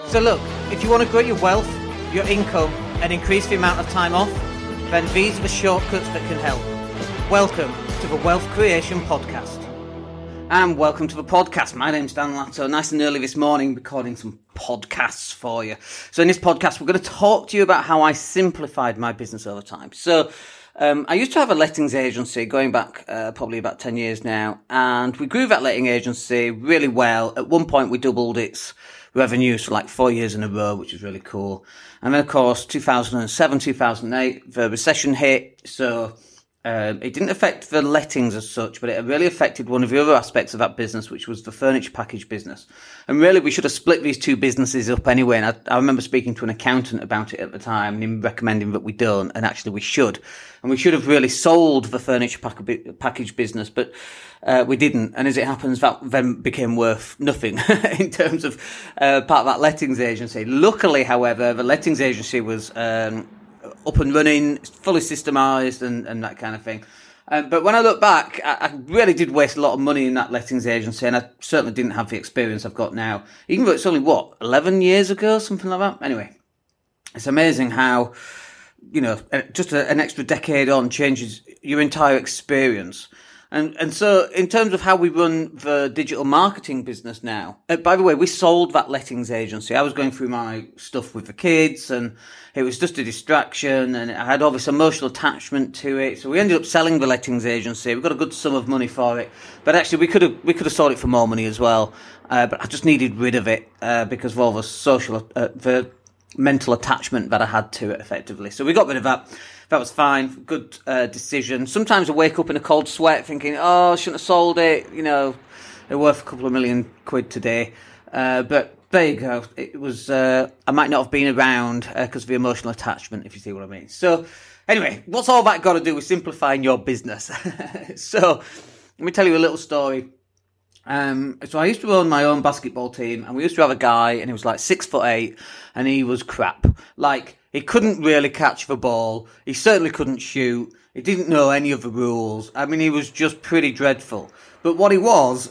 So look, if you want to grow your wealth, your income, and increase the amount of time off, then these are the shortcuts that can help. Welcome to the Wealth Creation Podcast. And welcome to the podcast. My name's Dan Latto. Nice and early this morning, recording some podcasts for you. So in this podcast, we're going to talk to you about how I simplified my business over time. So I used to have a lettings agency going back probably about 10 years now, and we grew that letting agency really well. At one point, we doubled its revenues for like 4 years in a row, which was really cool. And then, of course, 2007, 2008, the recession hit. So it didn't affect the lettings as such, but it really affected one of the other aspects of that business, which was the furniture package business. And really, we should have split these two businesses up anyway. And I remember speaking to an accountant about it at the time and him recommending that we don't. And actually, we should. And we should have really sold the furniture package business, but we didn't. And as it happens, that then became worth nothing in terms of part of that lettings agency. Luckily, however, the lettings agency was up and running, fully systemized and that kind of thing. But when I look back, I really did waste a lot of money in that lettings agency, and I certainly didn't have the experience I've got now. Even though it's only, 11 years ago, something like that? Anyway, it's amazing how, just an extra decade on changes your entire experience. And so in terms of how we run the digital marketing business now, by the way, we sold that lettings agency. I was going through my stuff with the kids and it was just a distraction and I had all this emotional attachment to it. So we ended up selling the lettings agency. We got a good sum of money for it, but actually we could have sold it for more money as well. But I just needed rid of it, because of all the mental attachment that I had to it effectively. So we got rid of that. That was fine. Good decision. Sometimes I wake up in a cold sweat thinking, I shouldn't have sold it. They're worth a couple of million quid today. But there you go. It was, I might not have been around because of the emotional attachment, if you see what I mean. So anyway, what's all that got to do with simplifying your business? So let me tell you a little story. So I used to own my own basketball team and we used to have a guy and he was like 6'8" and he was crap. Like, he couldn't really catch the ball. He certainly couldn't shoot. He didn't know any of the rules. I mean, he was just pretty dreadful. But what he was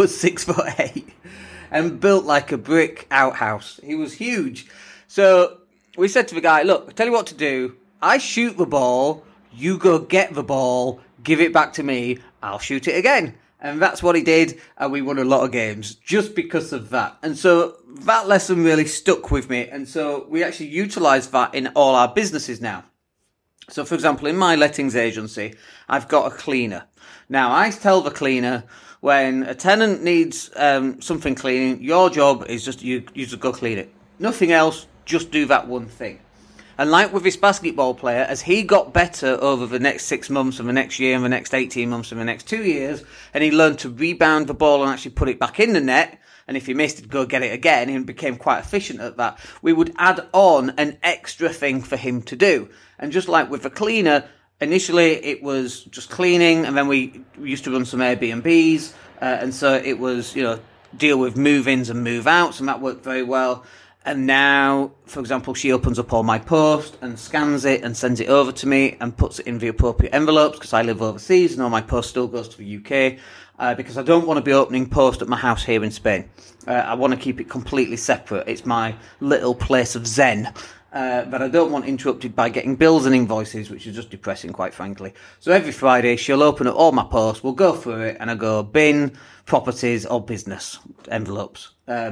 6'8" and built like a brick outhouse. He was huge. So we said to the guy, look, I'll tell you what to do. I shoot the ball. You go get the ball. Give it back to me. I'll shoot it again. And that's what he did, and we won a lot of games just because of that. And so that lesson really stuck with me, and so we actually utilise that in all our businesses now. So, for example, in my lettings agency, I've got a cleaner. Now, I tell the cleaner, when a tenant needs something cleaning, your job is just you just go clean it. Nothing else, just do that one thing. And like with this basketball player, as he got better over the next 6 months and the next year and the next 18 months and the next 2 years, and he learned to rebound the ball and actually put it back in the net, and if he missed it, go get it again, and became quite efficient at that, we would add on an extra thing for him to do. And just like with the cleaner, initially it was just cleaning, and then we used to run some Airbnbs, and so it was, deal with move-ins and move-outs, and that worked very well. And now, for example, she opens up all my post and scans it and sends it over to me and puts it in the appropriate envelopes because I live overseas and all my post still goes to the UK because I don't want to be opening post at my house here in Spain. I want to keep it completely separate. It's my little place of zen. But I don't want interrupted by getting bills and invoices, which is just depressing, quite frankly. So every Friday, she'll open up all my posts, we'll go through it, and I go bin, properties, or business envelopes.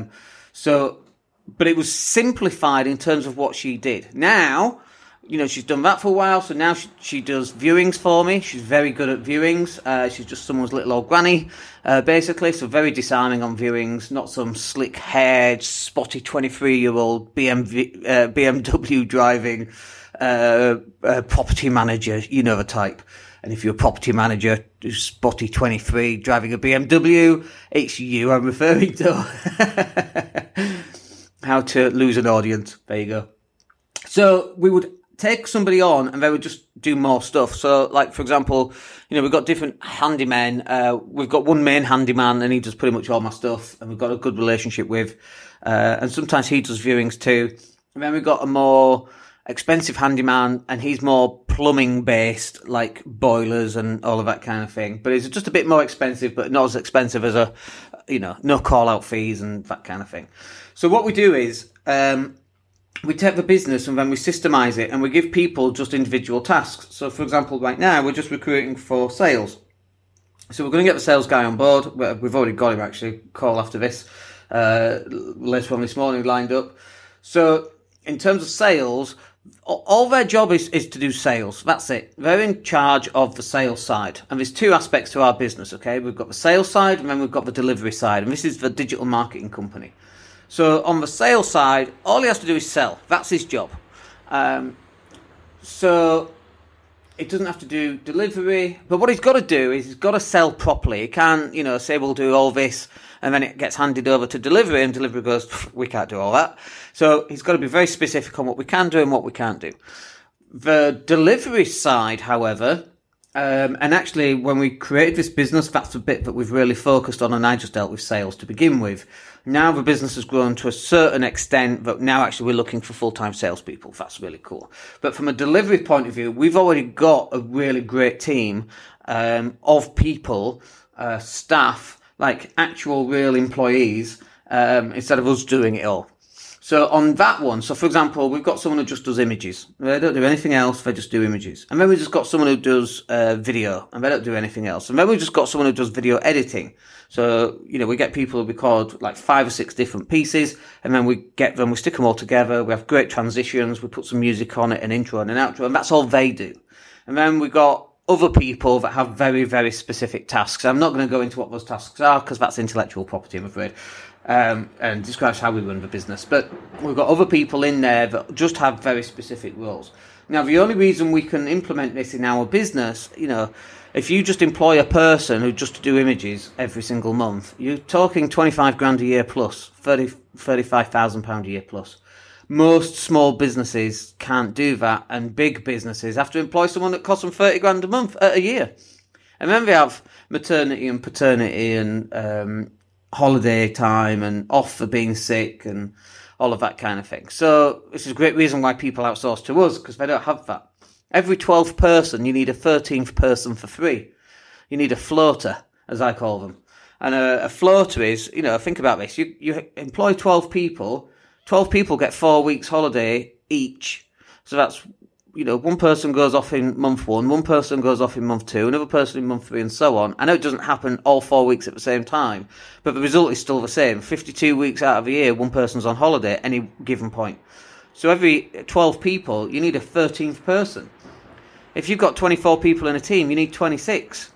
But it was simplified in terms of what she did. Now, she's done that for a while, so now she does viewings for me. She's very good at viewings. She's just someone's little old granny, basically, so very disarming on viewings, not some slick-haired, spotty 23-year-old BMW driving property manager, the type. And if you're a property manager who's spotty 23 driving a BMW, it's you I'm referring to. How to lose an audience. There you go. So we would take somebody on and they would just do more stuff. So like, for example, we've got different handymen. We've got one main handyman and he does pretty much all my stuff and we've got a good relationship with. And sometimes he does viewings too. And then we've got a more expensive handyman and he's more plumbing based, like boilers and all of that kind of thing. But it's just a bit more expensive, but not as expensive as no call out fees and that kind of thing. So what we do is we take the business and then we systemize it and we give people just individual tasks. So, for example, right now we're just recruiting for sales. So we're going to get the sales guy on board. We've already got him, actually, call after this, later on this morning, lined up. So in terms of sales, all their job is to do sales. That's it. They're in charge of the sales side. And there's two aspects to our business, okay? We've got the sales side and then we've got the delivery side. And this is the digital marketing company. So on the sales side, all he has to do is sell. That's his job. So it doesn't have to do delivery. But what he's got to do is he's got to sell properly. He can't, say we'll do all this and then it gets handed over to delivery and delivery goes, we can't do all that. So he's got to be very specific on what we can do and what we can't do. The delivery side, however, and actually when we created this business, that's the bit that we've really focused on, and I just dealt with sales to begin with. Now the business has grown to a certain extent that now actually we're looking for full-time salespeople. That's really cool. But from a delivery point of view, we've already got a really great team of people, staff, like actual real employees, instead of us doing it all. So on that one, so for example, we've got someone who just does images. They don't do anything else, they just do images. And then we've just got someone who does video, and they don't do anything else. And then we've just got someone who does video editing. So, we get people who record like 5 or 6 different pieces, and then we stick them all together. We have great transitions, we put some music on it, an intro and an outro, and that's all they do. And then we got other people that have very, very specific tasks. I'm not going to go into what those tasks are because that's intellectual property, I'm afraid. And describes how we run the business. But we've got other people in there that just have very specific roles. Now, the only reason we can implement this in our business, if you just employ a person who just do images every single month, you're talking 25 grand a year plus, 35,000 pound a year plus. Most small businesses can't do that, and big businesses have to employ someone that costs them 30 grand a month, a year. And then they have maternity and paternity and holiday time and off for being sick and all of that kind of thing. So this is a great reason why people outsource to us, because they don't have that. Every 12th person, you need a 13th person for free. You need a floater, as I call them. And a floater is, think about this. You employ 12 people. 12 people get 4 weeks holiday each. So that's, one person goes off in month 1, one person goes off in month 2, another person in month 3, and so on. I know it doesn't happen all 4 weeks at the same time, but the result is still the same. 52 weeks out of the year, one person's on holiday at any given point. So every 12 people, you need a 13th person. If you've got 24 people in a team, you need 26.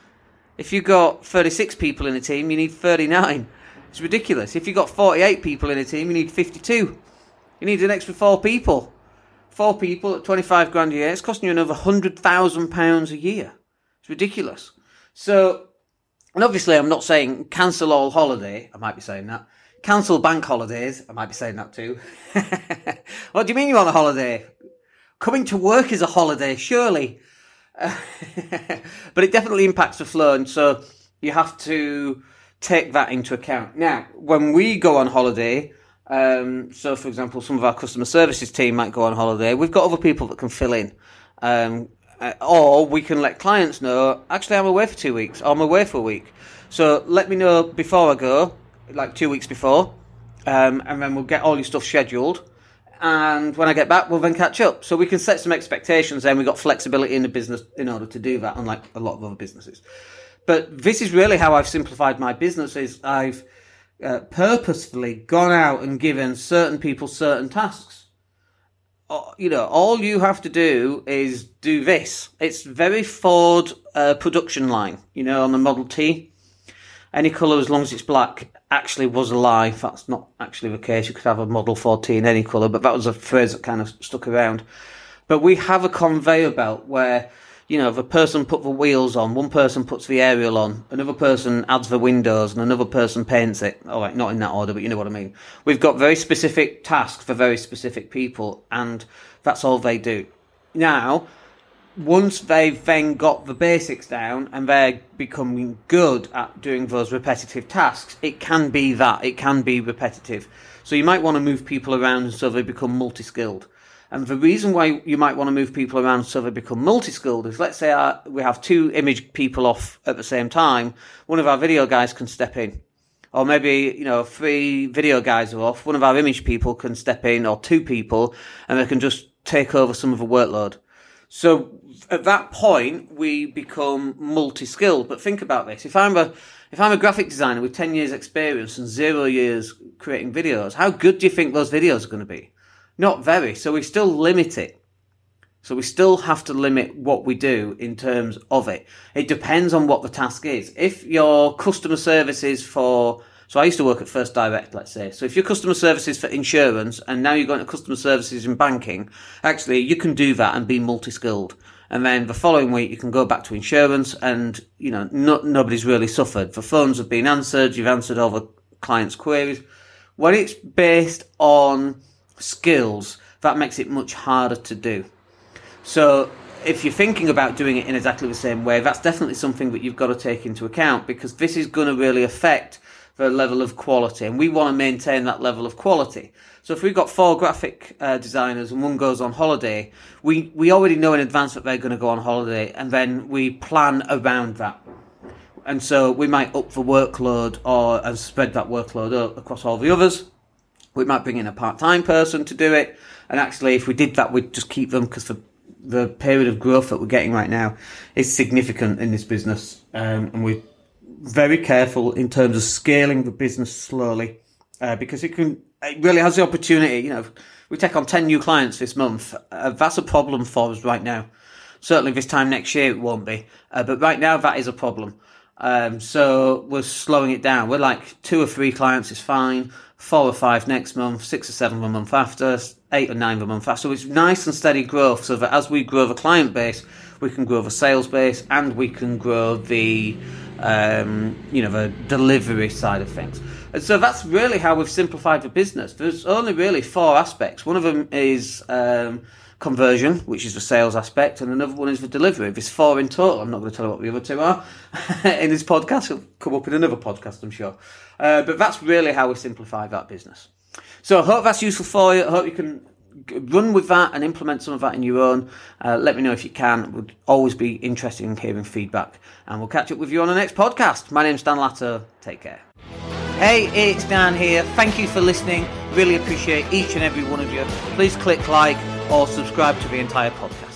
If you've got 36 people in a team, you need 39. It's ridiculous. If you've got 48 people in a team, you need 52. You need an extra 4 people. 4 people at 25 grand a year, it's costing you another £100,000 a year. It's ridiculous. So, and obviously I'm not saying cancel all holiday. I might be saying that. Cancel bank holidays. I might be saying that too. What do you mean you're on a holiday? Coming to work is a holiday, surely. But it definitely impacts the flow, and so you have to take that into account. Now, when we go on holiday, so for example, some of our customer services team might go on holiday, we've got other people that can fill in. Or we can let clients know, actually I'm away for 2 weeks, or I'm away for a week. So let me know before I go, like 2 weeks before, and then we'll get all your stuff scheduled. And when I get back, we'll then catch up. So we can set some expectations, and we've got flexibility in the business in order to do that, unlike a lot of other businesses. But this is really how I've simplified my business, is I've purposefully gone out and given certain people certain tasks. All you have to do is do this. It's very Ford production line, on the Model T. Any colour as long as it's black actually was a lie. That's not actually the case. You could have a Model 4 T in any colour, but that was a phrase that kind of stuck around. But we have a conveyor belt where, the person put the wheels on, one person puts the aerial on, another person adds the windows, and another person paints it. All right, not in that order, but you know what I mean. We've got very specific tasks for very specific people, and that's all they do. Now, once they've then got the basics down and they're becoming good at doing those repetitive tasks, it can be that. It can be repetitive. So you might want to move people around so they become multi-skilled. And the reason why you might want to move people around so they become multi-skilled is, let's say we have 2 image people off at the same time. One of our video guys can step in. or maybe, 3 video guys are off, one of our image people can step in, or 2 people, and they can just take over some of the workload. So at that point, we become multi-skilled. But think about this. If I'm a graphic designer with 10 years experience and 0 years creating videos, how good do you think those videos are going to be? Not very. So we still limit it. So we still have to limit what we do in terms of it. It depends on what the task is. If your customer service is so I used to work at First Direct, let's say. So if your customer service is for insurance and now you're going to customer services in banking, actually you can do that and be multi-skilled. And then the following week you can go back to insurance and, nobody's really suffered. The phones have been answered. You've answered all the clients' queries. When it's based on skills, that makes it much harder to do. So if you're thinking about doing it in exactly the same way, that's definitely something that you've got to take into account, because this is going to really affect the level of quality, and we want to maintain that level of quality. So if we've got 4 graphic designers and one goes on holiday, we already know in advance that they're going to go on holiday, and then we plan around that. And so we might up the workload and spread that workload across all the others. We might bring in a part-time person to do it, and actually if we did that, we'd just keep them, because the period of growth that we're getting right now is significant in this business, and we're very careful in terms of scaling the business slowly, because it really has the opportunity. If we take on 10 new clients this month, that's a problem for us right now. Certainly this time next year it won't be, but right now that is a problem. So we're slowing it down. We're like 2 or 3 clients is fine, 4 or 5 next month, 6 or 7 the month after, 8 or 9 the month after. So it's nice and steady growth, so that as we grow the client base, we can grow the sales base, and we can grow the the delivery side of things. And so that's really how we've simplified the business. There's only really 4 aspects. One of them is conversion, which is the sales aspect, and another one is the delivery. There's 4 in total. I'm not going to tell you what the other 2 are in this podcast. It'll come up in another podcast, I'm sure. But that's really how we simplify that business. So I hope that's useful for you. I hope you can run with that and implement some of that in your own. Let me know if you can. Would always be interested in hearing feedback, and we'll catch up with you on the next podcast. My name's Dan Latto. Take care. Hey, it's Dan here. Thank you for listening. Really appreciate each and every one of you. Please click like or subscribe to the entire podcast.